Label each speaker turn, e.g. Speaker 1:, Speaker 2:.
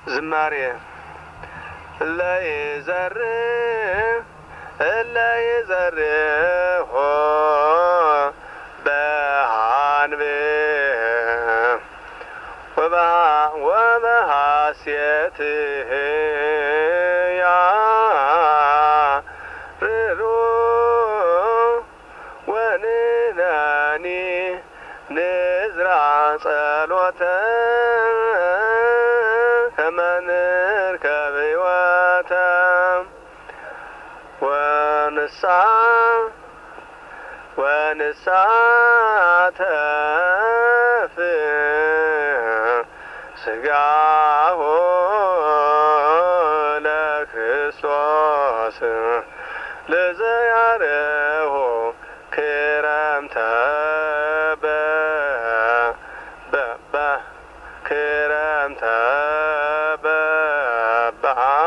Speaker 1: ዝማሬ ለይዘርሆ በሃንብ ወበሃስየት ያርሩ ወንነኒ ንዝራ ጸሎተ ከመንርከብ ሕይወተ ወንሳተፍ ሥጋሁ ለክርስቶስ ለዘያርሆ ክረምተ ክረምተ